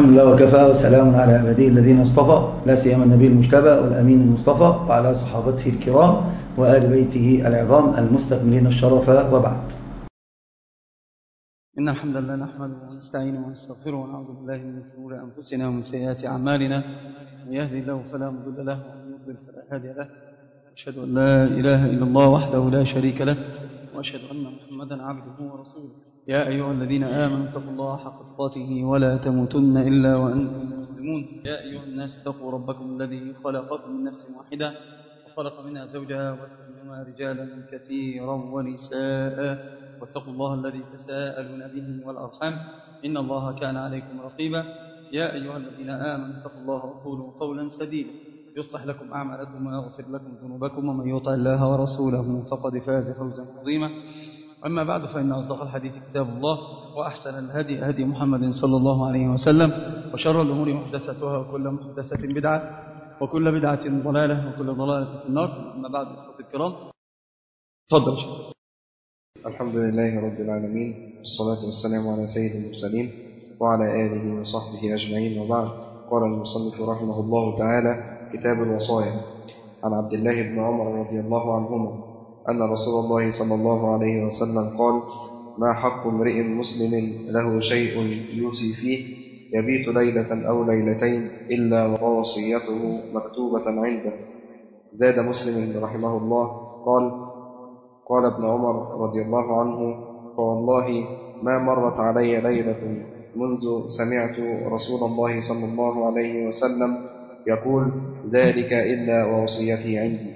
الحمد لله وكفى، وسلام على عباده الذين اصطفى، لا سيما النبي المجتبى والأمين المصطفى وعلى صحابته الكرام وآل بيته العظام المستكملين الشرف، وبعد. إن الحمد لله نحمده ونستعينه ونستغفره ونعوذ بالله من شرور أنفسنا ومن سيئات أعمالنا، من يهدي الله فلا مضل له ومن يضلل فلا هادي له، أشهد أن لا إله إلا الله وحده لا شريك له، وأشهد أن محمدا عبده ورسوله. يا أيها الذين آمنوا اتقوا الله حق تقاته ولا تموتن إلا وأنتم مسلمون. يا أيها الناس اتقوا ربكم الذي خلقكم من نفس واحدة وخلق منها زوجها وبث منهما رجالا كثيرا ونساء، واتقوا الله الذي تساءلون به والأرحام إن الله كان عليكم رقيبا. يا أيها الذين آمنوا اتقوا الله وقولوا قولا سديدا يصلح لكم أعمالكم ويغفر لكم ذنوبكم، ومن يطع الله ورسوله فقد فاز فوزا عظيما. أما بعد، فإن أصدق الحديث كتاب الله، وأحسن الهدي هدي محمد صلى الله عليه وسلم، وشر الأمور محدثاتها، وكل محدثة بدعة، وكل بدعة ضلالة، وكل ضلالة في النار. أما بعد، إخوتي الكرام، تفضل. الحمد لله رب العالمين، والصلاة والسلام على سيد المرسلين وعلى آله وصحبه أجمعين، وبعد. قال المصنف رحمه الله تعالى: كتاب الوصايا. عن عبد الله بن عمر رضي الله عنهما أن رسول الله صلى الله عليه وسلم قال: ما حق امرئ مسلم له شيء يوصي فيه يبيت ليلة أو ليلتين إلا ووصيته مكتوبة عنده. زاد مسلم رحمه الله قال ابن عمر رضي الله عنه: فوالله ما مرت علي ليلة منذ سمعت رسول الله صلى الله عليه وسلم يقول ذلك إلا ووصيتي عندي.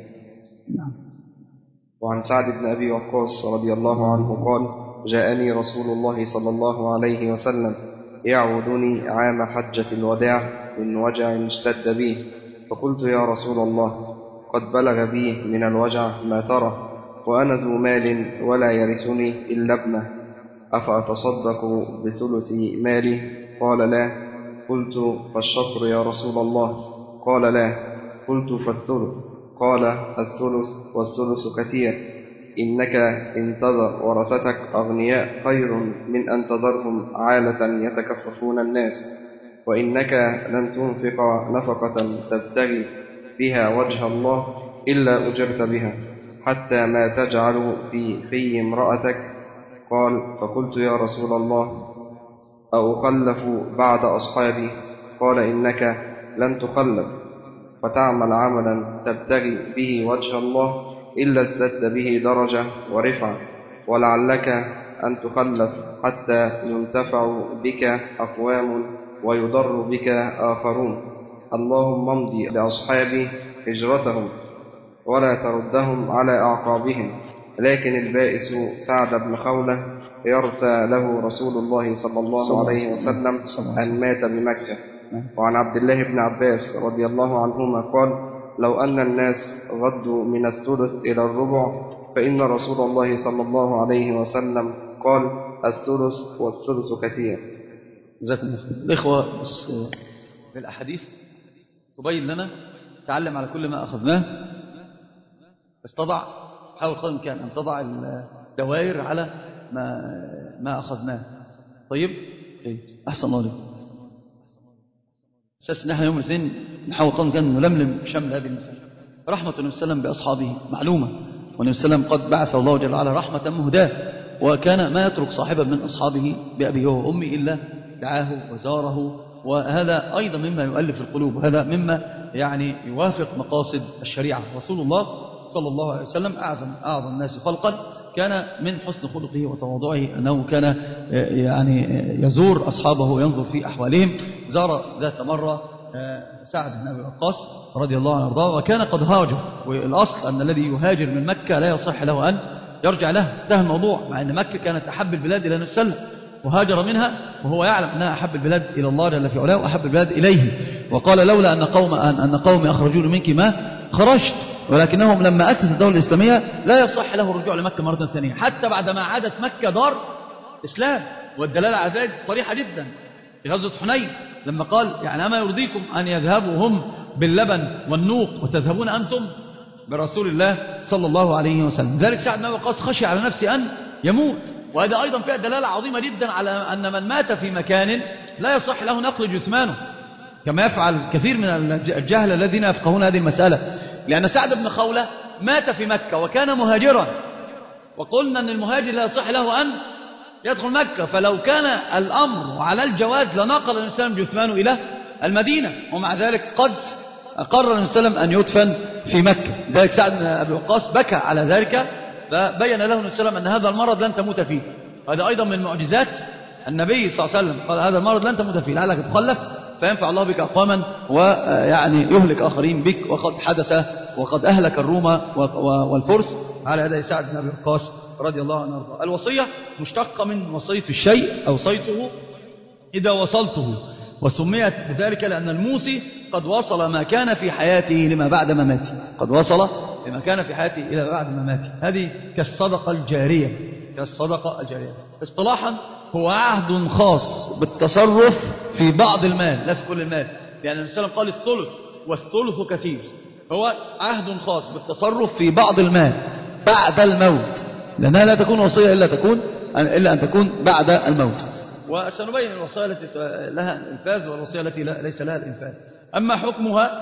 وعن سعد بن أبي وقاص رضي الله عنه قال: جاءني رسول الله صلى الله عليه وسلم يعودني عام حجة الوداع من وجع اشتد بي، فقلت: يا رسول الله، قد بلغ بي من الوجع ما ترى، وأنا ذو مال ولا يرثني إلا ابنه، أفأتصدق بثلث مالي؟ قال: لا. قلت: فالشطر يا رسول الله؟ قال: لا. قلت: فالثلث؟ قال: الثلث والثلث كثير. إنك إن تذر ورثتك أغنياء خير من أن تذرهم عالة يتكففون الناس، وإنك لن تنفق نفقة تبتغي بها وجه الله إلا أجرت بها، حتى ما تجعل في امرأتك. قال: فقلت: يا رسول الله، أخلف بعد أصحابي؟ قال: إنك لن تخلف فتعمل عملا تبتغي به وجه الله إلا ازددت به درجة ورفعة، ولعلك أن تخلف حتى ينتفع بك أقوام ويضر بك آخرون. اللهم امضي لأصحابي هجرتهم ولا تردهم على أعقابهم. لكن البائس سعد بن خولة يرثى له رسول الله صلى الله عليه وسلم أن مات بمكة. وعن عبد الله بن عباس رضي الله عنهما قال: لو أن الناس غضوا من الثلث إلى الربع فإن رسول الله صلى الله عليه وسلم قال: الثلث والثلث كثير. جزاكم الله خير. الإخوة، بس في الأحاديث تبين لنا، تعلم على كل ما أخذناه، بس حاول قدر الإمكان أن تضع الدوائر على ما أخذناه. طيب، أحسن الله لك. أساس نحن يوم الاثنين نحاول قدر الإمكان نلملم شمل هذه المسألة. رحمة النبي صلى الله عليه وسلم بأصحابه معلومة، والنبي صلى الله عليه وسلم قد بعث الله جل وعلا رحمة مهداة، وكان ما يترك صاحبا من أصحابه بأبيه وأمه إلا دعاه وزاره، وهذا أيضا مما يؤلف القلوب، وهذا مما يعني يوافق مقاصد الشريعة. رسول الله صلى الله عليه وسلم أعظم الناس خلقا، كان من حسن خلقه وتواضعه أنه كان يعني يزور أصحابه وينظر في أحوالهم. زار ذات مرة سعد بن أبي وقاص رضي الله عنه وارضاه، وكان قد هاجر، والأصل أن الذي يهاجر من مكة لا يصح له أن يرجع له. انتهى الموضوع، مع أن مكة كانت أحب البلاد إلى النبي صلى الله عليه وسلم، وهاجر منها وهو يعلم أنها أحب البلاد إلى الله جل في علاه وأحب البلاد إليه، وقال: لولا أن قومي أخرجوني منك ما خرجت. ولكنهم لما أسس الدولة الإسلامية لا يصح له الرجوع لمكة مرة ثانية، حتى بعدما عادت مكة دار إسلام. والدلالة على ذلك صريحة جدا في غزوة حنين، لما قال: يعني أما يرضيكم أن يذهبوا هم باللبن والنوق وتذهبون أنتم برسول الله صلى الله عليه وسلم. ذلك سعد بن أبي وقاص خشي على نفسه أن يموت، وهذا أيضا فيها دلالة عظيمة جدا على أن من مات في مكان لا يصح له نقل جثمانه كما يفعل كثير من الجهل الذين يفقهون هذه المسألة، لأن سعد بن خولة مات في مكة وكان مهاجرا، وقلنا أن المهاجر لا يصح له أن يدخل مكة، فلو كان الأمر على الجواز لنقل النبي صلى الله عليه وسلم جثمانه إلى المدينة، ومع ذلك قد قرر النبي صلى الله عليه وسلم أن يدفن في مكة. ذلك سعد بن أبي وقاص بكى على ذلك، فبين له النبي صلى الله عليه وسلم أن هذا المرض لن تموت فيه. هذا أيضا من معجزات النبي صلى الله عليه وسلم، قال هذا المرض لن تموت فيه لعلك تخلف فينفع الله بك أقواما ويعني يهلك آخرين بك، وقد حدث وقد أهلك الروم والفرس على يدي سعد بن أبي وقاص رضي الله عنه وارضاه. الوصية مشتقة من وصية الشيء أو صيته إذا وصلته، وسميت بذلك لأن الموصي قد وصل ما كان في حياته لما بعد مماته، قد وصل لما كان في حياته إلى بعد مماته. هذه كالصدقة الجارية، كالصدقة الجارية. اصطلاحا هو عهد خاص بالتصرف في بعض المال لا في كل المال، لأن النبي صلى الله عليه وسلم قال الثلث والثلث كثير. هو عهد خاص بالتصرف في بعض المال بعد الموت، لأنها لا تكون وصية إلا أن تكون بعد الموت. وسنبين الوصية التي لها الإنفاذ والوصية التي ليس لها الإنفاذ. أما حكمها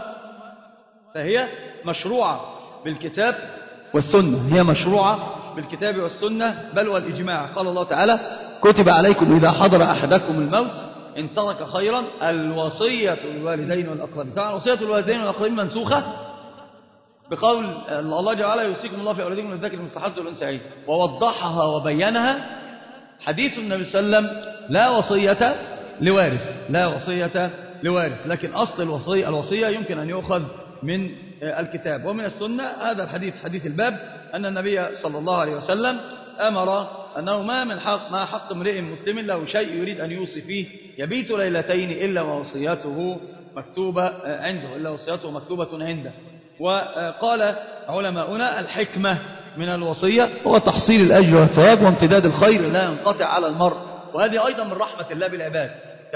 فهي مشروعة بالكتاب والسنة، هي مشروعة بالكتاب والسنة بل والإجماع. قال الله تعالى: كتب عليكم إذا حضر أحدكم الموت إن ترك خيرا الوصية للوالدين والأقربين. طبعا وصية الوالدين والأقربين منسوخة بقول الله جل وعلا: يوصيكم الله في أولادكم للذكر مثل حظ الأنثيين، ووضحها وبينها حديث النبي صلى الله عليه وسلم: لا وصية لوارث، لا وصية لوارث. لكن أصل الوصية يمكن أن يؤخذ من الكتاب ومن السنة. هذا الحديث حديث الباب أن النبي صلى الله عليه وسلم أمر أنه ما من حق امرئ مسلم له شيء يريد أن يوصي فيه يبيت ليلتين إلا وصيته مكتوبة عنده. وقال علماؤنا: الحكمة من الوصية هو تحصيل الأجر والثواب وامتداد الخير لا ينقطع على المرء. وهذه أيضا من رحمة الله بالعباد،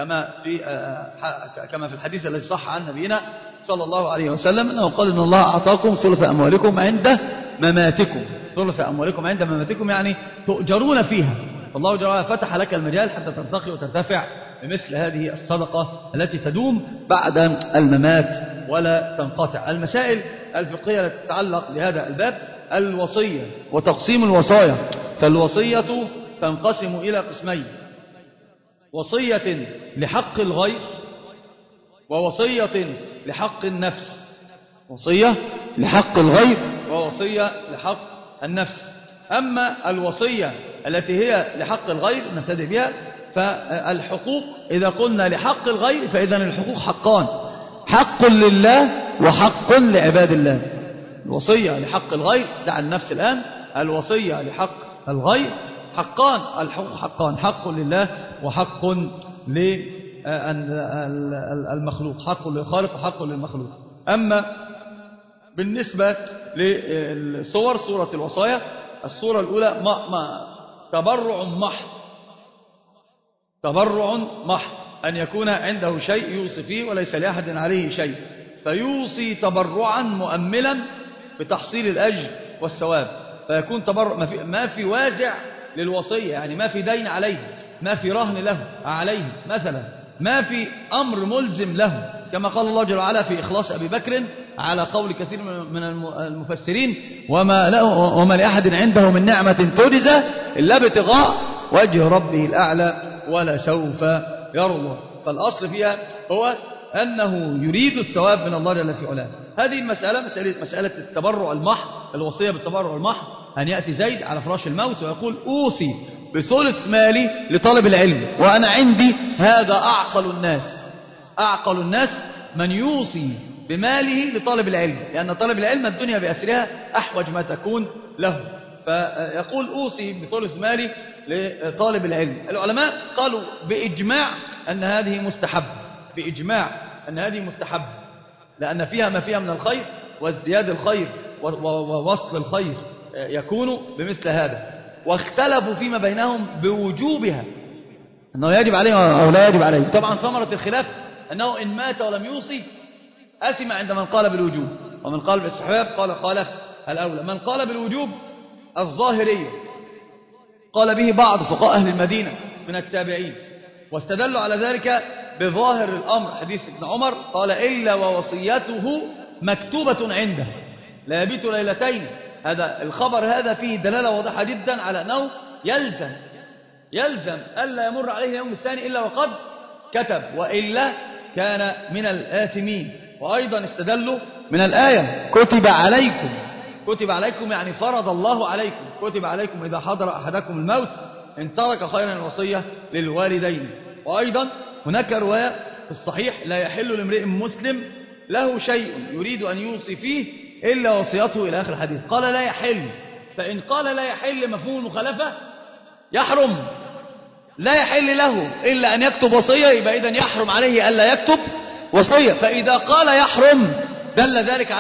كما في الحديث الذي صح عن نبينا صلى الله عليه وسلم أنه قال: إن الله أعطاكم ثلث أموالكم عند مماتكم. ثلث أموالكم عند مماتكم يعني تؤجرون فيها، الله جل وعلا فتح لك المجال حتى ترتقي وترتفع بمثل هذه الصدقة التي تدوم بعد الممات ولا تنقطع. المسائل الفقهية التي تتعلق بهذا الباب: الوصية وتقسيم الوصايا. فالوصية تنقسم إلى قسمين: وصية لحق الغير ووصية لحق النفس. وصية لحق الغير ووصية لحق النفس. أما الوصية التي هي لحق الغير نبتدئ بها، فالحقوق إذا قلنا لحق الغير فإذن الحقوق حقان: حق لله وحق لعباد الله. الوصية لحق الغير دع النفس الآن، الوصية لحق الغير حقان، الحقوق حقان: حق لله وحق للمخلوق، حق للخالق وحق للمخلوق. أما بالنسبة للصور، صورة الوصايا، الصورة الأولى تبرع محض، أن يكون عنده شيء يوصي فيه وليس لأحد عليه شيء، فيوصي تبرعا مؤملا بتحصيل الأجر والثواب، فيكون تبرع ما في وازع للوصية، يعني ما في دين عليه، ما في رهن له عليه مثلا، ما في أمر ملزم له، كما قال الله جل وعلا في إخلاص أبي بكر على قول كثير من المفسرين: وما لأحد عنده من نعمة تجزى إلا ابتغاء وجه ربه الأعلى ولا سوف يرضى. فالأصل فيها هو أنه يريد الثواب من الله جل في علاه. هذه المسألة مسألة التبرع المحض، الوصية بالتبرع المحض، أن يأتي زيد على فراش الموت ويقول: أوصي بثلث مالي لطلب العلم، وأنا عندي هذا أعقل الناس من يوصي بماله لطالب العلم، لأن طالب العلم الدنيا بأسرها أحوج ما تكون له، فيقول: أوصي بثلث مالي لطالب العلم. العلماء قالوا بإجماع أن هذه مستحب، لأن فيها ما فيها من الخير، وازدياد الخير ووصل الخير يكون بمثل هذا. واختلفوا فيما بينهم بوجوبها، أنه يجب عليه أو لا يجب عليه. طبعا ثمرة الخلاف أنه إن مات ولم يوصي أثم عند من قال بالوجوب، ومن قال بالاستحباب قال خالف الأولى. من قال بالوجوب الظاهرية، قال به بعض فقهاء أهل المدينة من التابعين، واستدلوا على ذلك بظاهر الأمر حديث ابن عمر قال إلا ووصيته مكتوبة عنده لا يبيت ليلتين. هذا الخبر هذا فيه دلالة واضحة جدا على أنه يلزم ألا يمر عليه يوم الثاني إلا وقد كتب، وإلا كان من الآثمين. وأيضا استدلوا من الآية كتب عليكم يعني فرض الله عليكم، كتب عليكم إذا حضر أحدكم الموت إن ترك خيرا الوصية للوالدين. وأيضا هناك رواية في الصحيح لا يحل لامرئ مسلم له شيء يريد أن يوصي فيه إلا وصيته إلى آخر الحديث. قال لا يحل، فإن قال لا يحل مفهوم المخالفة يحرم، لا يحل له إلا أن يكتب وصية، يبقى إذن يحرم عليه ألا يكتب وصية. فإذا قال يحرم دل ذلك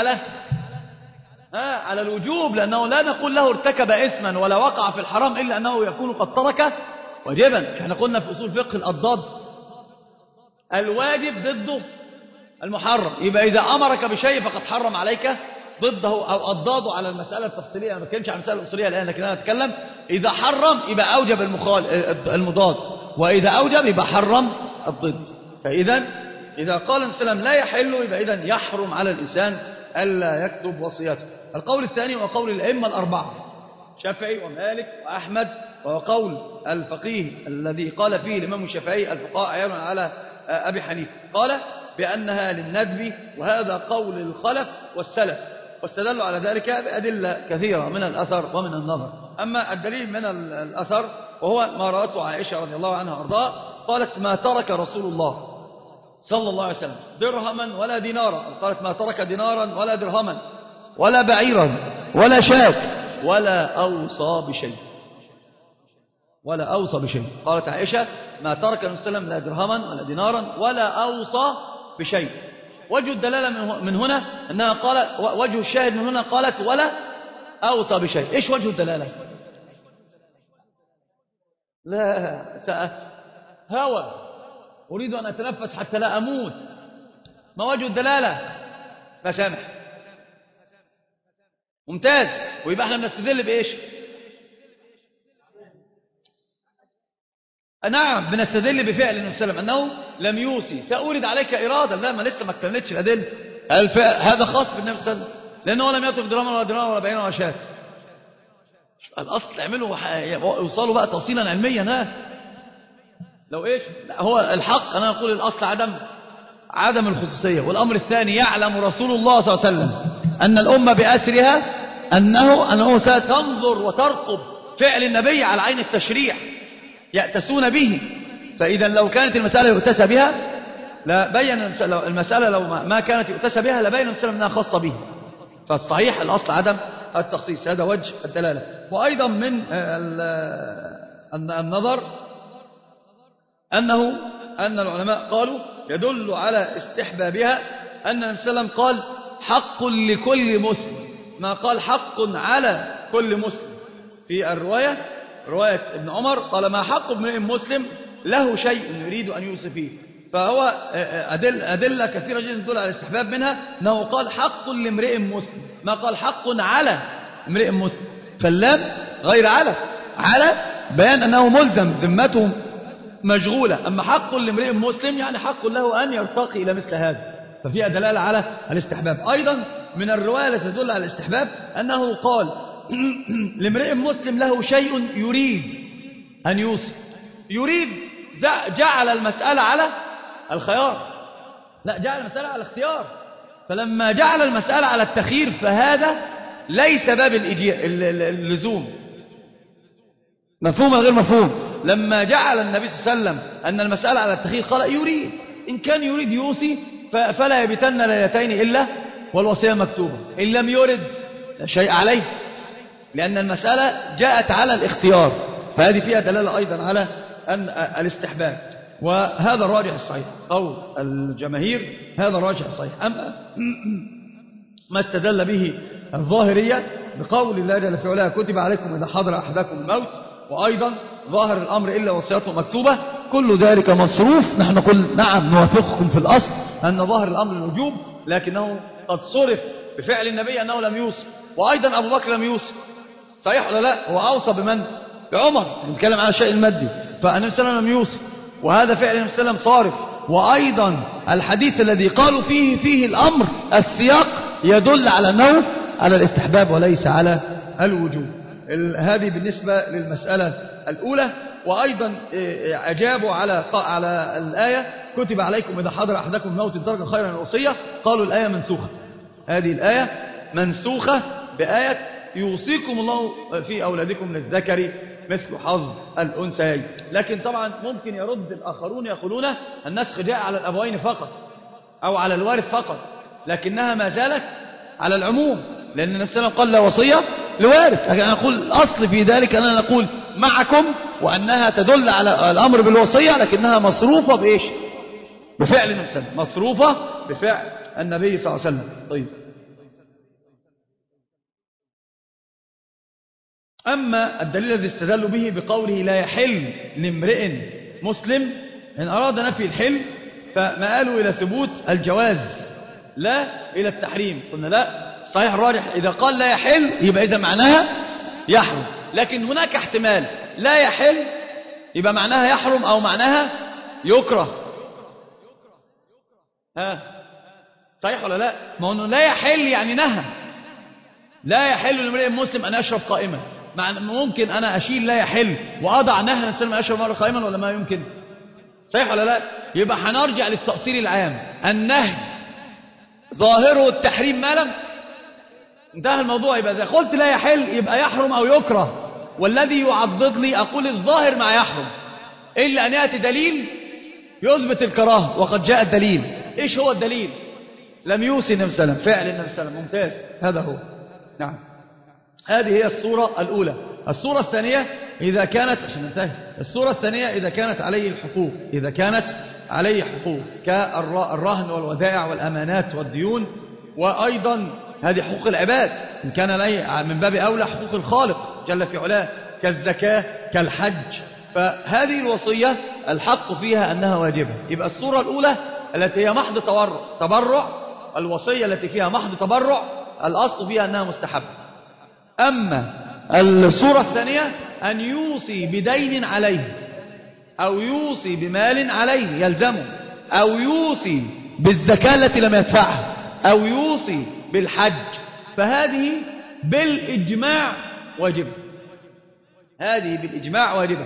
على الوجوب، لأنه لا نقول له ارتكب إثما ولا وقع في الحرام إلا أنه يكون قد ترك واجبا. احنا قلنا في أصول فقه الأضداد الواجب ضده المحرم، يبقى إذا أمرك بشيء فقد حرم عليك ضده أو أضاده على المسألة التفصيلية. أنا ما بتكلمش عن المسألة الأصولية الآن، لكن أنا أتكلم إذا حرم يبقى أوجب المضاد، وإذا أوجب يبقى حرم الضد. فإذا إذا قال النبي صلى الله عليه وسلم لا يحل يبقى إذن يحرم على الإنسان ألا يكتب وصيته. القول الثاني وقول الأئمة الأربعة شافعي ومالك وأحمد، وقول الفقيه الذي قال فيه الإمام الشافعي الفقهاء عيانا على أبي حنيفة، قال بأنها للندب، وهذا قول الخلف والسلف، واستدلوا على ذلك بأدلة كثيرة من الأثر ومن النظر. أما الدليل من الأثر وهو ما رأته عائشة رضي الله عنها وأرضاها، قالت ما ترك رسول الله صلى الله عليه وسلم درهما ولا دينارا، قالت ما ترك دينارا ولا درهما ولا بعيرا ولا شاة ولا أوصى بشيء. قالت عائشة ما ترك النبي صلى الله عليه وسلم لا درهما ولا دينارا ولا أوصى بشيء. وجه الدلالة من هنا أنها قالت، وجه الشاهد من هنا قالت ولا أوصى بشيء. إيش وجه الدلالة؟ لا هوى، أريد أن أتنفس حتى لا أموت. ما وجه الدلالة؟ مسامح. ممتاز. ويبقى احنا بنستدل بإيش؟ نعم بنستدل بفعل النبي صلى الله عليه وسلم أنه لم يوصي. سأورد عليك إرادة، لا ما لسه ما اكتملتش الأدلة. هذا خاص بالنبي صلى الله عليه وسلم، لأنه لم يترك درهما ولا دينار ولا بعير ولا شاة. الأصل اعملوا يوصلوا بقى توصيلا علميا. لو إيش هو الحق، أنا أقول الأصل عدم الخصوصية. والأمر الثاني يعلم رسول الله صلى الله عليه وسلم أن الأمة بأسرها أنه ستنظر وترقب فعل النبي على عين التشريع، يأتسون به. فإذا لو كانت المسألة يؤتسى بها لبين المسألة، لو ما كانت يؤتسى بها لبين المسألة أنها خاصة به. فالصحيح الأصل عدم التخصيص، هذا وجه الدلالة. وأيضا من النظر أن العلماء قالوا يدل على استحبابها أن النبي صلى الله عليه وسلم قال حق لكل مسلم، ما قال حق على كل مسلم. في رواية ابن عمر قال ما حق ابن مسلم له شيء يريد أن يوصي فيه. فهو أدلة كثيرة جدا تدل على الاستحباب، منها أنه قال حق لامرئ مسلم، ما قال حق على امرئ مسلم. فاللام غير على بيان أنه ملزم، ذمته مشغولة. أما حق لامرئ مسلم يعني حق له أن يرتقي إلى مثل هذا، ففيها دلالة على الاستحباب. أيضا من الرواية التي تدل على الاستحباب أنه قال لامرئ مسلم له شيء يريد أن يوصي. يريد جعل المسألة على الخيار، لا جعل المسألة على الاختيار. فلما جعل المسألة على التخيير فهذا ليس باب اللزوم. مفهوم غير مفهوم؟ لما جعل النبي صلى الله عليه وسلم أن المسألة على التخيير قال يريد، إن كان يريد يوصي فلا يبتن ليلتين إلا والوصية مكتوبة، إن لم يرد لا شيء عليه، لأن المسألة جاءت على الاختيار. فهذه فيها دلالة أيضا على أن الاستحباب، وهذا الراجح الصحيح. قول الجماهير هذا الراجح الصحيح. أما ما استدل به الظاهرية بقول الله جل في علاه كتب عليكم إذا حضر أحدكم الموت، وأيضا ظاهر الأمر إلا وصيته مكتوبة، كل ذلك مصروف. نحن نقول نعم نوافقكم في الأصل أن ظاهر الأمر الوجوب، لكنه قد صرف بفعل النبي أنه لم يوصي. وأيضا أبو بكر لم يوصي، صحيح ولا لا؟ هو أوصى بمن؟ بعمر، نتكلم على الشيء المادي. فالنبي صلى الله عليه وسلم لم يوصي، وهذا فعل النبي صلى الله عليه وسلم صارف. وأيضا الحديث الذي قالوا فيه الأمر السياق يدل على أنه على الاستحباب وليس على الوجوب. هذه بالنسبة للمسألة الأولى. وأيضا أجابوا على الآية كتب عليكم إذا حضر أحدكم الموت الدرجة خيرا الوصية، قالوا الآية منسوخة. هذه الآية منسوخة بآية يوصيكم الله في أولادكم للذكر مثل حظ الأنثيين. لكن طبعا ممكن يرد الآخرون يقولون النسخ جاء على الأبوين فقط أو على الوارث فقط، لكنها ما زالت على العموم، لأن النبي صلى الله عليه وسلم قال لا وصية لوارث. لكن أنا أقول الأصل في ذلك أننا نقول معكم وأنها تدل على الأمر بالوصية، لكنها مصروفة بإيش؟ بفعل النبي صلى الله عليه وسلم، مصروفة بفعل النبي صلى الله عليه وسلم. طيب، أما الدليل الذي استدلوا به بقوله لا يحل لامرئ مسلم، إن أراد نفي الحل فما قالوا إلى ثبوت الجواز لا إلى التحريم. قلنا لا، صحيح الراجح إذا قال لا يحل يبقى إذا معناها يحرم، لكن هناك احتمال لا يحل يبقى معناها يحرم أو معناها يكره. صحيح ولا لا؟ ما أنه لا يحل يعني نهى، لا يحل لامرئ مسلم أن يشرب قائما. ممكن أنا أشيل لا يحل وأضع نهى أن يشرب مرة قائما ولا ما يمكن؟ صحيح ولا لا؟ يبقى هنرجع للتأصيل العام، النهي ظاهره التحريم ما لم انتهى الموضوع. يبقى إذا قلت لا يحل يبقى يحرم أو يكره، والذي يعضد لي أقول الظاهر مع يحرم، إلا أن يأتي دليل يثبت الكراهة، وقد جاء الدليل. إيش هو الدليل؟ لم يوصي النبي صلى الله عليه وسلم، فعل النبي صلى الله عليه وسلم. ممتاز، هذا هو. نعم، هذه هي الصورة الأولى. الصورة الثانية إذا كانت الصورة الثانية إذا كانت عليه الحقوق، إذا كانت عليه حقوق كالرهن والودائع والأمانات والديون، وأيضا هذه حقوق العباد إن كان من باب أولى حقوق الخالق جل في علاه كالزكاة كالحج. فهذه الوصية الحق فيها أنها واجبة. يبقى الصورة الأولى التي هي محض تبرع، الوصية التي فيها محض تبرع الأصل فيها أنها مستحبة. أما الصورة الثانية أن يوصي بدين عليه، أو يوصي بمال عليه يلزمه، أو يوصي بالزكاة التي لم يدفعها، أو يوصي بالحج، فهذه بالإجماع واجبة. هذه بالإجماع واجبة.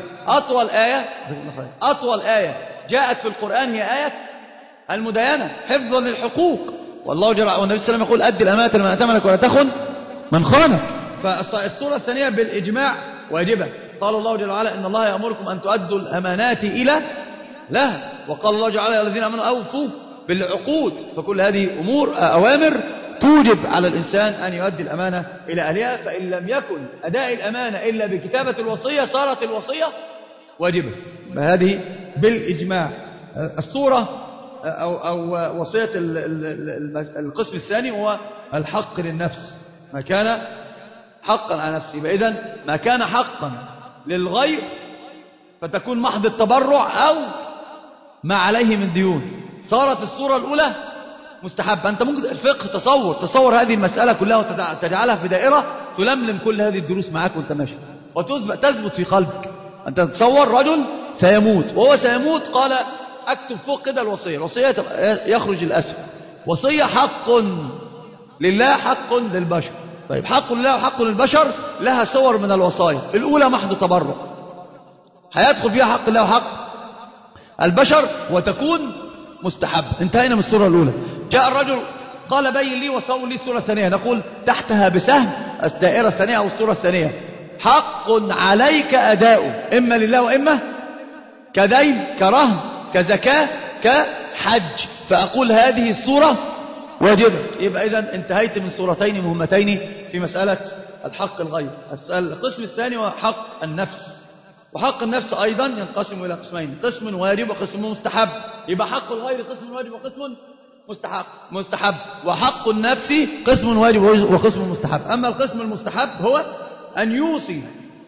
أطول آية جاءت في القرآن هي آية المداينة حفظا للحقوق، والله جل وعلا والنبي صلى الله عليه وسلم يقول أدي الأمانة لمن أتمنك ولا تخن من خانك. فالصورة الثانية بالإجماع واجبة. قال الله جل وعلا إن الله يأمركم أن تؤدوا الأمانات إلى لها، وقال الله جل وعلا الذين آمنوا أوفوا بالعقود. فكل هذه أوامر توجب على الإنسان أن يؤدي الأمانة إلى أهلها. فإن لم يكن أداء الأمانة إلا بكتابة الوصية صارت الوصية واجبة. هذه بالإجماع. الصورة أو وصية القسم الثاني هو الحق للنفس، ما كان حقا على نفسه. فإذن ما كان حقا للغير فتكون محض التبرع أو ما عليه من ديون، صارت الصورة الأولى مستحبة. أنت ممكن الفقه تصور هذه المسألة كلها وتجعلها في دائرة تلملم كل هذه الدروس معاك وانت ماشي، وتثبت في قلبك. أنت تتصور رجل سيموت، وهو سيموت قال أكتب فوق كده الوصية يخرج الأسف، وصية حق لله حق للبشر. طيب حق لله وحق للبشر لها صور من الوصايا. الأولى محض تبرع، هيدخل فيها حق الله وحق البشر وتكون مستحب. انتهينا من الصورة الأولى. جاء الرجل قال بين لي وصور لي الصورة الثانية، نقول تحتها بسهم الدائرة الثانية أو الصورة الثانية حق عليك أداؤه، إما لله وإما كدين كرهن كزكاة كحج. فأقول هذه الصورة واجبة. يبقى إذن انتهيت من صورتين مهمتين في مسألة الحق الغير. القسم الثاني هو حق النفس. وحق النفس أيضا ينقسم إلى قسمين، قسم واجب وقسم مستحب. يبقى حق الغير قسم واجب وقسم مستحب، وحق النفس قسم واجب وقسم مستحب. أما القسم المستحب هو أن يوصي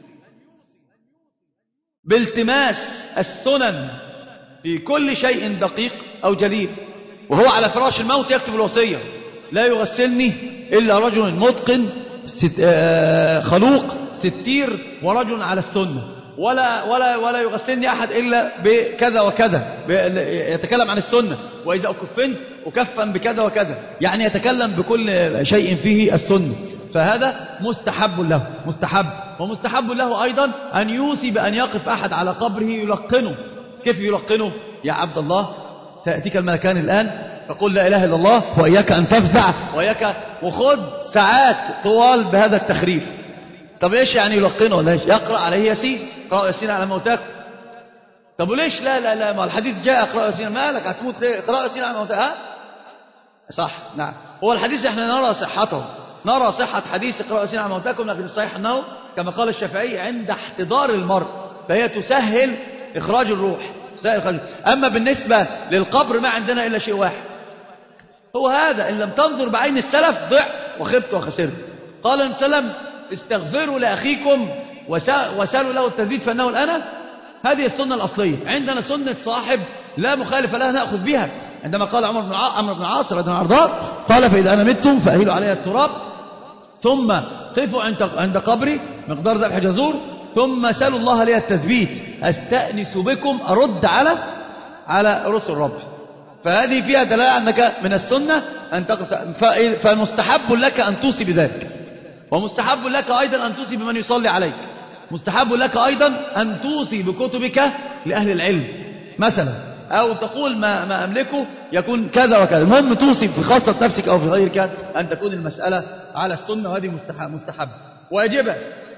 بالتماس السنن في كل شيء دقيق أو جليل، وهو على فراش الموت يكتب الوصية لا يغسلني إلا رجل متقن خلوق ستير ورجل على السنة. ولا يغسلني أحد إلا بكذا وكذا، يتكلم عن السنة، وإذا أكفنت أكفا بكذا وكذا، يعني يتكلم بكل شيء فيه السنة، فهذا مستحب له، مستحب. ومستحب له أيضا أن يوصي بأن يقف أحد على قبره يلقنه. كيف يلقنه؟ يا عبد الله سيأتيك الملكان الآن فقل لا إله إلا الله وإياك أن تفزع وخذ ساعات طوال بهذا التخريف. طب إيش يعني يلقنه؟ ليش؟ يقرأ عليه ياسين، اقرأوا ياسين على موتاكم. طب وليش لا ما الحديث جاء اقرأوا ياسين، مالك هتموت ليه؟ اقرأوا ياسين على موتاكم. صح، نعم، هو الحديث احنا نرى صحته، نرى صحة حديث اقرأوا ياسين على موتاكم، لكن الصحيح أنه كما قال الشافعي عند احتضار المرء، فهي تسهل إخراج الروح. أما بالنسبة للقبر ما عندنا إلا شيء واحد، هو هذا: إن لم تنظر بعين السلف ضع وخبت وخسرت. قال النبي صلى الله عليه وسلم: استغفروا لأخيكم وسألوا له التثبيت فإنه الآن. هذه السنة الأصلية عندنا، سنة صاحب لا مخالف لها نأخذ بها. عندما قال عمرو بن العاص رضي الله عنه قال: فإذا أنا مت فأهيلوا علي التراب ثم قفوا عند قبري مقدار ذبح جزور ثم سألوا الله لي التثبيت أستأنس بكم أرد على رسل ربي. فهذه فيها دلالة أنك من السنة أن تقف، فمستحب لك أن توصي بذلك، ومستحب لك أيضا أن توصي بمن يصلي عليك، مستحب لك أيضا أن توصي بكتبك لأهل العلم مثلا، أو تقول ما أملكه يكون كذا وكذا. المهم توصي في خاصة نفسك أو في غيرك أن تكون المسألة على السنة، وهذه مستحب واجبة.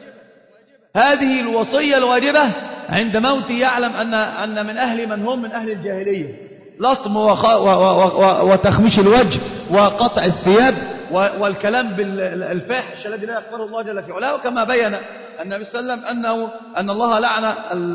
هذه الوصية الواجبة عند موتي يعلم أن من أهل من هم من أهل الجاهلية، لطم وتخميش الوجه وقطع الثياب والكلام بالفاحش الذي لا يقبله الله جل في علاه. وكما بين النبي صلى الله عليه وسلم أن الله لعن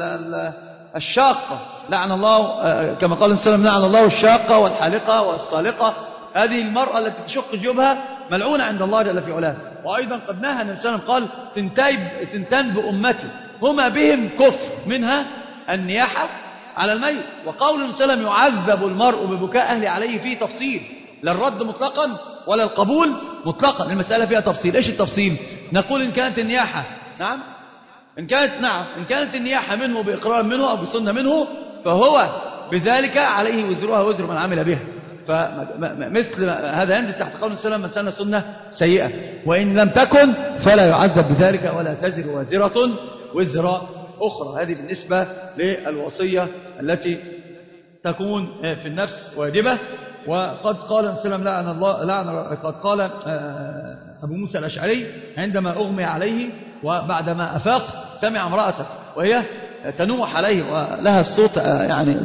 الشاقة، لعن الله كما قال النبي صلى الله عليه وسلم: لعن الله الشاقة والحالقة والصالقة. هذه المرأة التي تشق جيوبها ملعونة عند الله جل في علاه. وأيضا قد نهى النبي صلى الله عليه وسلم قال: ثنتان بأمتي هما بهم كفر، منها النياحة على الميت. وقول النبي صلى الله عليه وسلم: يعذب المرء ببكاء أهله عليه فيه تفصيل، لا الرد مطلقا ولا القبول مطلقا، المسألة فيها تفصيل. إيش التفصيل؟ نقول إن كانت النياحة إن كانت النياحة منه بإقرار منه أو بسنة منه فهو بذلك عليه وزرها وزر من عمل بها. فمثل هذا ينزل تحت قول السلام: من سن سنة سيئة، وإن لم تكن فلا يعذب بذلك ولا تزر وازرة وزر أخرى. هذه بالنسبة للوصية التي تكون في النفس واجبة. وقد قال السلام قد قال أبو موسى الأشعري عندما أغمي عليه وبعدما أفاق سمع امرأته وهي تنوح عليه ولها الصوت يعني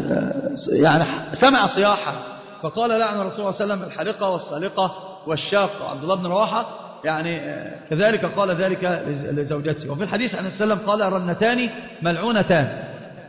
سمع صياحة، فقال: لعن رسول الله صلى الله عليه وسلم الحالقة والصالقة والشاقة. عبد الله بن رواحة يعني كذلك قال ذلك لزوجته. وفي الحديث عن السلام قال: الرنتان ملعونتان،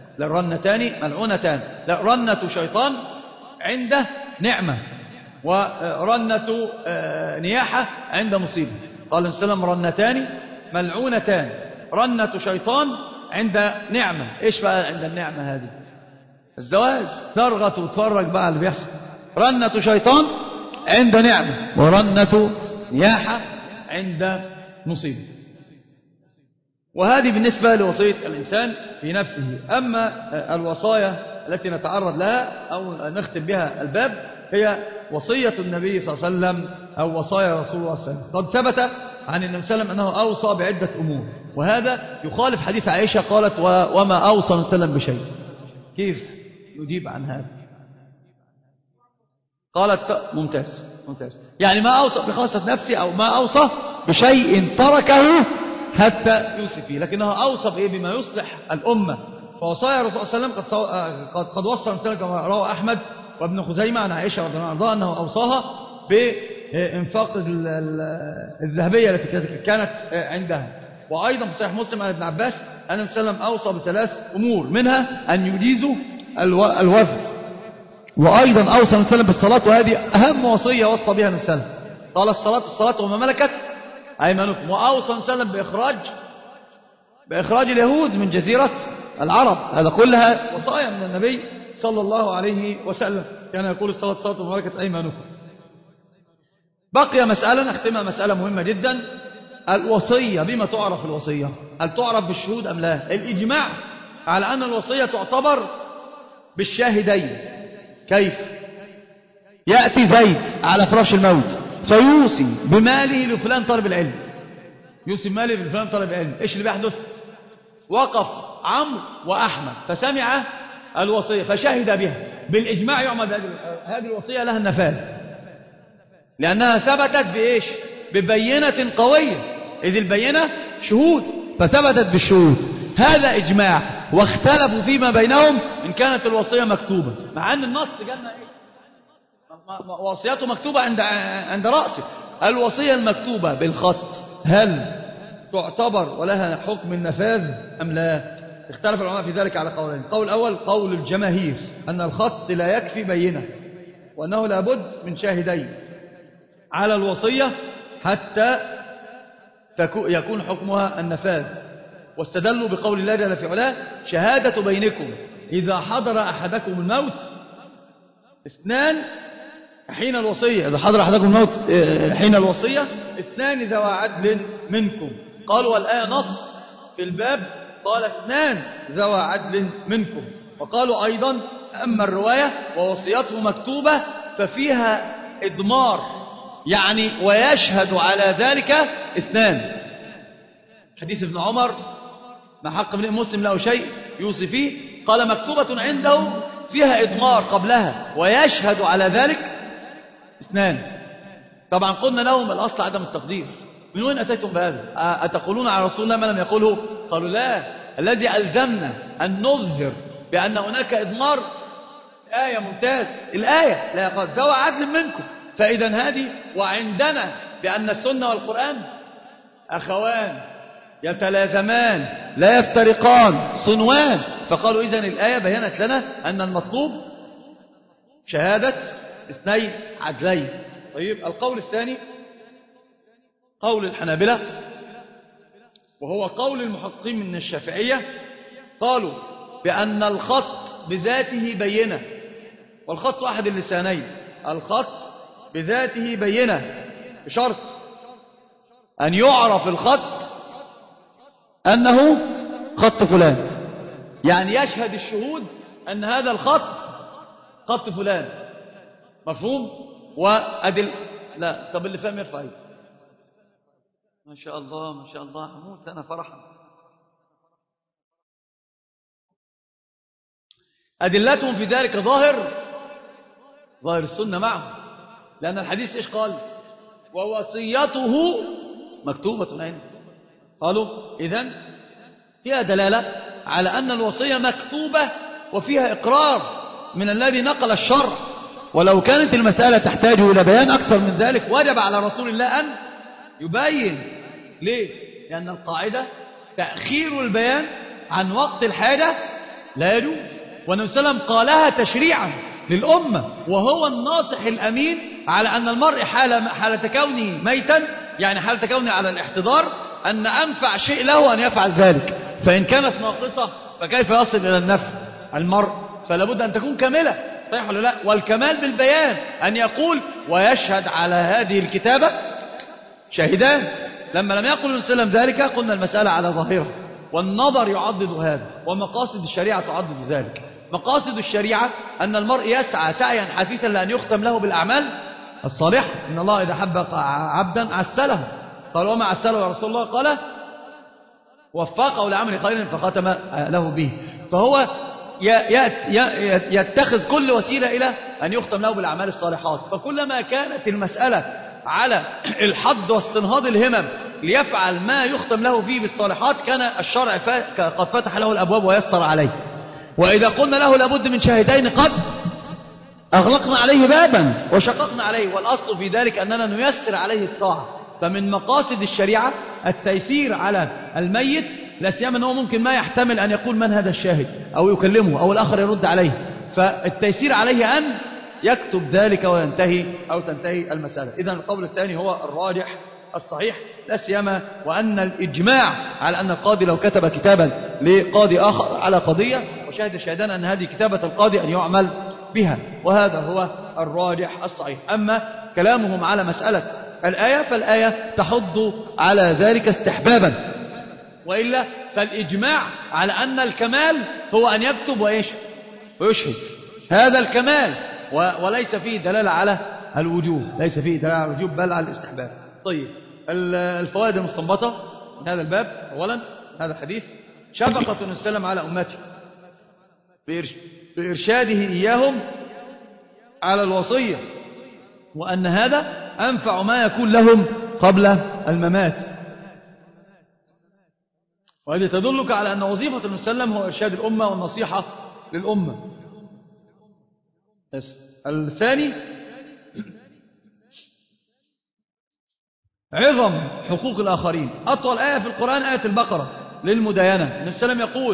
لا رنة شيطان عند نعمة، ورنة نياحة عند مصيبة. قال السلام: رنتان ملعونتان، رنة شيطان عند نعمة. إيش بقى عند النعمة هذه؟ الزواج. ثرغت وتفرج بقى اللي بيحصل. رنة شيطان عند نعمة، ورنة نياحة عند مصيبة. وهذه بالنسبة لوصية الإنسان في نفسه. أما الوصايا التي نتعرض لها أو نختم بها الباب هي وصية النبي صلى الله عليه وسلم أو وصايا رسول الله صلى الله عليه وسلم. قد ثبت عن النبي صلى الله عليه وسلم أنه أوصى بعدة أمور، وهذا يخالف حديث عائشة قالت: وما أوصى النبي صلى الله عليه وسلم بشيء. كيف نجيب عن هذا؟ قالت: ممتاز. يعني ما أوصى بخاصة نفسي أو ما أوصى بشيء تركه حتى يوصي فيه، لكنه أوصى بإيه؟ بما يصلح الأمة. فوصايا الرسول صلى الله عليه وسلم قد وصى النبي كما رواه أحمد وابن خزيمة عن عائشة رضي الله عنها أنه أوصاها بإنفاق الذهبية التي كانت عندها. وأيضا في صحيح مسلم عن ابن عباس أن النبي صلى الله عليه وسلم أوصى بثلاث أمور، منها أن يجيزوا الوفد. وأيضا أوصى النبي صلى الله عليه وسلم بالصلاة، وهذه أهم وصية وصى بها النبي صلى الله عليه وسلم. قال: الصلاة وما ملكت أيمانكم. وأوصى النبي صلى الله عليه وسلم بإخراج اليهود من جزيرة العرب. هذا كلها وصايا من النبي صلى الله عليه وسلم. كان يقول: الصلاة وما ملكت أيمانكم. بقي مسألة نختمها، مسألة مهمة جدا: الوصية بما تعرف الوصية؟ هل تعرف بالشهود أم لا؟ الإجماع على أن الوصية تعتبر بالشاهدين. كيف؟ يأتي زيد على فراش الموت فيوصي بماله لفلان طالب العلم، يوصي بماله لفلان طالب العلم. إيش اللي بيحدث؟ وقف عمرو وأحمد فسمع الوصية فشهد بها، بالإجماع يعمل هذه الوصية لها النفاذ، لأنها ثبتت بإيش؟ ببينة قوية، إذ البينة شهود، فثبتت بالشهود. هذا إجماع. واختلفوا فيما بينهم إن كانت الوصية مكتوبة، مع أن النص قالنا إيه؟ وصيته مكتوبة عند رأسه. الوصية المكتوبة بالخط هل تعتبر ولها حكم النفاذ أم لا؟ اختلف العلماء في ذلك على قولين. قول الأول قول الجماهير أن الخط لا يكفي بينة، وأنه لابد من شاهدين على الوصية حتى يكون حكمها النفاذ، واستدلوا بقول الله جل في علاه: شهادة بينكم إذا حضر أحدكم الموت اثنان حين الوصية، إذا حضر أحدكم الموت حين الوصية اثنان ذوى عدل منكم. قالوا والآية نص في الباب قال اثنان ذوى عدل منكم. وقالوا أيضا أما الرواية ووصيته مكتوبة ففيها إضمار، يعني ويشهد على ذلك اثنان. حديث ابن عمر: ما حق امرئ مسلم له شيء يوصي فيه، قال مكتوبة عنده فيها إضمار قبلها ويشهد على ذلك اثنان. طبعا قلنا لهم الأصل عدم التقدير. من وين أتيتم بهذا؟ أتقولون على رسول الله ما لم يقوله؟ قالوا لا، الذي ألزمنا أن نظهر بأن هناك إضمار آية. ممتاز، الآية لا قد ذوى عدل منكم. فإذا هذه، وعندنا بأن السنة والقرآن أخوان يتلازمان لا يفترقان صنوان، فقالوا إذن الآية بيّنت لنا أن المطلوب شهادة اثنين عدلين. طيب، القول الثاني قول الحنابلة، وهو قول المحققين من الشافعية. قالوا بأن الخط بذاته بينة، والخط أحد اللسانين، الخط بذاته بينة بشرط أن يعرف الخط أنه خط فلان، يعني يشهد الشهود أن هذا الخط خط فلان. مفهوم؟ وأدل لا. طب اللي فاهم يرفع ايده. ما شاء الله ما شاء الله، هموت أنا فرحا. أدلتهم في ذلك ظاهر السنة معهم، لأن الحديث إيش قال؟ ووصيته مكتوبة عنده. قالوا إذن فيها دلالة على أن الوصية مكتوبة وفيها إقرار من الذي نقل الشرع. ولو كانت المسألة تحتاج إلى بيان أكثر من ذلك وجب على رسول الله أن يبين. ليه؟ لأن القاعدة تأخير البيان عن وقت الحاجة لا يجوز، والنبي صلى الله عليه وسلم قالها تشريعا للأمة، وهو الناصح الأمين على أن المرء حالة كونه ميتا، يعني حالة كونه على الاحتضار، أن أنفع شيء له أن يفعل ذلك. فإن كانت ناقصة فكيف يصل إلى النفع المرء؟ فلا بد أن تكون كاملة، صحيح ولا لا؟ والكمال بالبيان أن يقول ويشهد على هذه الكتابة شاهدان. لما لم يقل النبي صلى الله عليه وسلم ذلك قلنا المسألة على ظاهرها، والنظر يعضد هذا، ومقاصد الشريعة تعضد ذلك. مقاصد الشريعة أن المرء يسعى سعيا حثيثا لأن يختم له بالأعمال الصالحة. إن الله إذا حب عبدا عسله. قال وما عسله يا رسول الله؟ قال وفقه لعمل خير فختم له به. فهو يتخذ كل وسيلة إلى أن يختم له بالأعمال الصالحات. فكلما كانت المسألة على الحض واستنهاض الهمم ليفعل ما يختم له فيه بالصالحات، كان الشرع قد فتح له الأبواب ويسر عليه. وإذا قلنا له لابد من شاهدين قد أغلقنا عليه بابا وشققنا عليه. والأصل في ذلك أننا نيسر عليه الطاعة. فمن مقاصد الشريعة التيسير على الميت، لا سيما أنه ممكن ما يحتمل أن يقول من هذا الشاهد أو يكلمه أو الآخر يرد عليه، فالتيسير عليه أن يكتب ذلك وينتهي أو تنتهي المسألة. إذن القول الثاني هو الراجح الصحيح، لا سيما وأن الإجماع على أن القاضي لو كتب كتابا لقاضي آخر على قضية وشهد شهدان أن هذه كتابة القاضي أن يعمل بها، وهذا هو الراجح الصحيح. أما كلامهم على مسألة الآية فالآية تحض على ذلك استحبابا، وإلا فالإجماع على أن الكمال هو أن يكتب ويشهد، هذا الكمال، وليس فيه دلالة على الوجوب، ليس فيه دلالة على الوجوب بل على الاستحباب. طيب الفوائد المستنبطة من هذا الباب: أولا هذا الحديث شفقة السلام على أمته بإرشاده إياهم على الوصية، وأن هذا أنفع ما يكون لهم قبل الممات، وهذه تدلك على أن وظيفة النبي صلى الله عليه وسلم هو إرشاد الأمة والنصيحة للأمة. الثاني عظم حقوق الآخرين. أطول آية في القرآن آية البقرة للمداينة. النبي صلى الله عليه وسلم يقول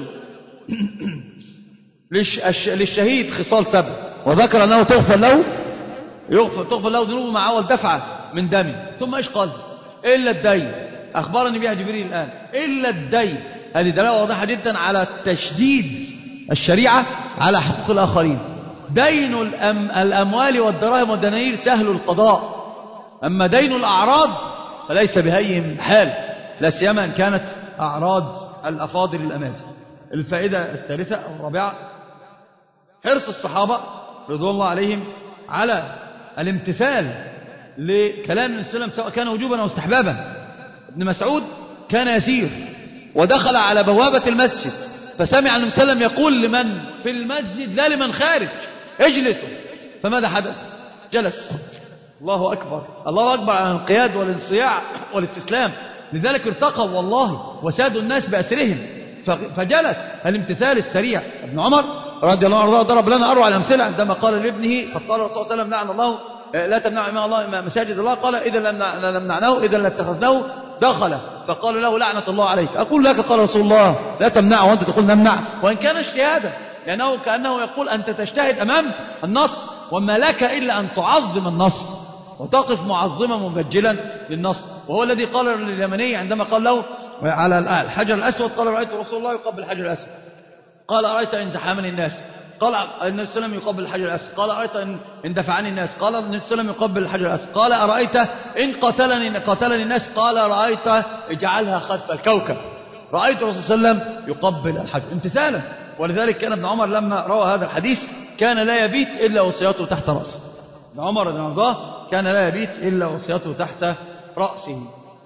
للشهيد خصال 7، وذكر أنه تغفر له ذنوبه مع أول دفعة من دمه، ثم إيش قال؟ إلا الدين، أخبرني بها جبريل الآن، إلا الدين. هذه دلالة واضحة جدا على تشديد الشريعة على حقوق الآخرين. دين الأموال والدراهم والدنانير سهل القضاء، أما دين الأعراض فليس بهين حال، لا سيما أن كانت أعراض الأفاضل الأمازل. الفائدة الثالثة أو الرابعة حرص الصحابة رضوان الله عليهم على الامتثال لكلام النبي صلى الله عليه وسلم سواء كان وجوبا أو استحبابا. ابن مسعود كان يسير ودخل على بوابة المسجد فسمع النبي صلى الله عليه وسلم يقول لمن في المسجد لا لمن خارج اجلسوا، فماذا حدث؟ جلس. الله أكبر، الله أكبر على الانقياد والانصياع والاستسلام. لذلك ارتقوا والله وسادوا الناس بأسرهم، فجلس. الامتثال السريع. ابن عمر رضي الله عنه ضرب لنا أروع الأمثلة عندما قال لابنه، فقال الرسول صلى الله عليه وسلم: لعن الله لا تمنع إمام الله مساجد الله. قال: إذا لم نعناه إذا لاتخذناه دخل. فقال له: لعنة الله عليك. أقول لك قال رسول الله لا تمنعه وأنت تقول نمنع، وإن كان اجتهادا، لأنه كأنه يقول أنت تجتهد أمام النص، وما لك إلا أن تعظم النص وتقف معظما مبجلا للنص. وهو الذي قال لليمني عندما قال له على الحجر الأسود، قال: رأيت رسول الله يقبل الحجر الأسود. قال: أرأيت إن زحمني الناس؟ قال: النبي صلى الله عليه وسلم يقبل الحجر الأسود. قال: أرأيت إن دفعني الناس؟ قال: النبي صلى الله عليه وسلم يقبل الحجر الأسود. قال: أرأيت إن قتلني الناس؟ قال: رأيت اجعلها خلف الكوكب. رأيت الرسول صلى الله عليه وسلم يقبل الحجر امتثالا. ولذلك كان ابن عمر لما روى هذا الحديث كان لا يبيت إلا وصيته تحت رأسه. ابن عمر رضي الله عنه كان لا يبيت إلا وصيته تحت رأسه.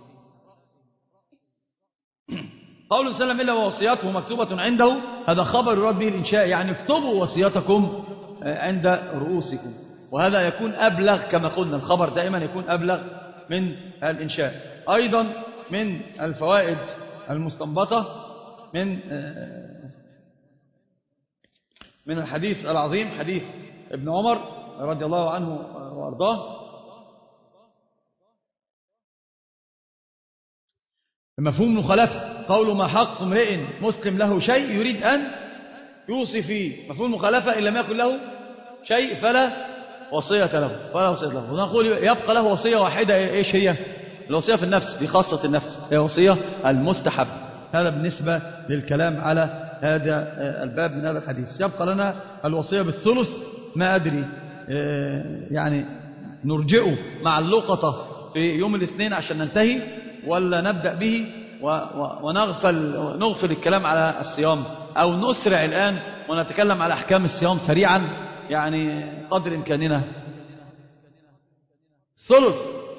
قول صلى الله عليه وسلم: إلا ووصيته مكتوبة عنده، هذا خبر يراد به الإنشاء، يعني اكتبوا وصيتكم عند رؤوسكم، وهذا يكون أبلغ كما قلنا، الخبر دائما يكون أبلغ من الإنشاء. أيضا من الفوائد المستنبطة من الحديث العظيم حديث ابن عمر رضي الله عنه وأرضاه، مفهوم مخالفة. قول: ما حق امرئ مسلم له شيء يريد أن يوصي فيه. مفهوم مخالفة: إن لم يكن له شيء فلا وصية له. ونقول يبقى له وصية واحدة. إيش هي الوصية؟ في النفس، دي خاصة النفس، هي وصية المستحب. هذا بالنسبة للكلام على هذا الباب من هذا الحديث. يبقى لنا الوصية بالثلث. ما أدري يعني نرجئه مع اللقطة في يوم الاثنين عشان ننتهي، ولا نبدأ به ونغفل الكلام على الصيام، أو نسرع الآن ونتكلم على أحكام الصيام سريعا يعني قدر إمكاننا. ثلث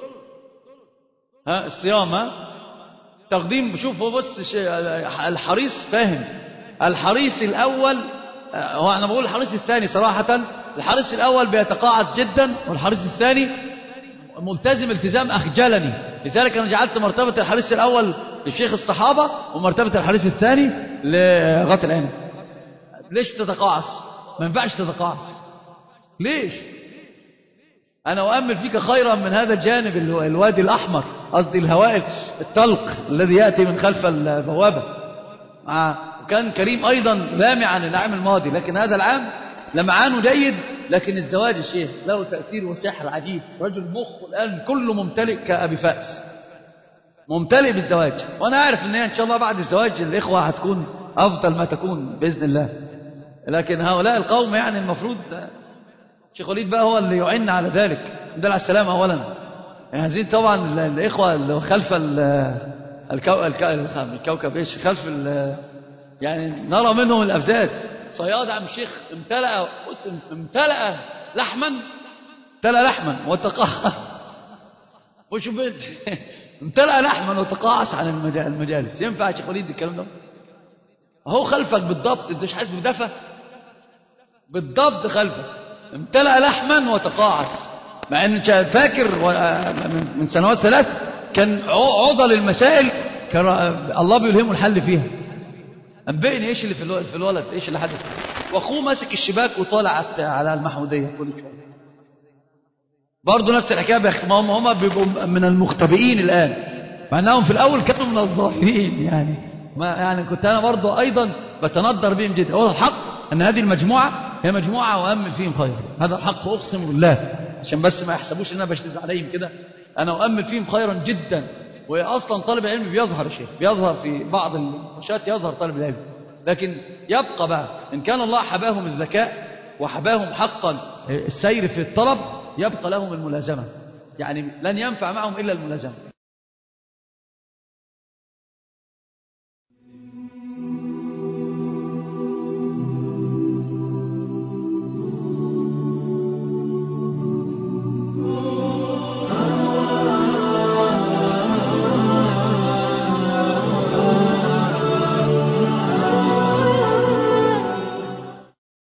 الصيام تقديم. شوفوا بص، الحريص فاهم. الحريص الأول هو أنا بقول الحريص الثاني صراحة. الحريص الأول بيتقاعد جدا، والحريص الثاني ملتزم التزام أخجلني. لذلك أنا جعلت مرتبة الحريص الأول لشيخ الصحابة ومرتبة الحريص الثاني لغاية الآن. ليش تتقاعس؟ ما ينفعش تتقاعس. ليش؟ أنا أؤمل فيك خيرا من هذا الجانب الوادي الأحمر، قصدي الهواء الطلق الذي يأتي من خلف البوابة. وكان كريم أيضا لامعا العام الماضي، لكن هذا العام لمعانه جيد. لكن الزواج الشيخ له تأثير وسحر عجيب. رجل مخه الآن كله ممتلئ كأبي فأس، ممتلئ بالزواج. وأنا أعرف أن إن شاء الله بعد الزواج الإخوة هتكون أفضل ما تكون بإذن الله. لكن هؤلاء القوم يعني المفروض شيخ وليد بقى هو اللي يعين على ذلك. الحمد لله على السلامة أولا. عايزين طبعا الإخوة اللي خلف الكوكب إيش خلف يعني نرى منهم الأفزاد. صياد عم الشيخ امتلأ لحما وتقاعس وش بنت امتلأ لحما وتقاعس عن المجالس. ينفع يا شيخ وليد الكلام ده؟ اهو خلفك بالضبط، انت مش حاسس بدفى؟ بالضبط خلفك امتلأ لحما وتقاعس. مع ان فاكر من سنوات 3 كان عضل المسائل كان الله بيلهمه الحل فيها. انبئني ايش اللي في الولد، ايش اللي حدث؟ واخوه ماسك الشباك وطالع على المحموديه كل شويه. برضه نفس الحكايه يا اخي، هم بيبقوا من المختبئين الان، مع انهم في الاول كانوا من الظاهرين. يعني كنت انا برضه ايضا بتندر بهم جدا. هو الحق ان هذه المجموعه هي مجموعه وامل فيهم خير، هذا الحق اقسم بالله، عشان بس ما يحسبوش ان انا بشتز عليهم كده. انا اؤمل فيهم خيرا جدا. واصلا طالب العلم بيظهر شيء، بيظهر في بعض النقاشات يظهر طالب العلم، لكن يبقى بقى ان كان الله حباهم الذكاء وحباهم حقا السير في الطلب، يبقى لهم الملازمه. يعني لن ينفع معهم الا الملازمه.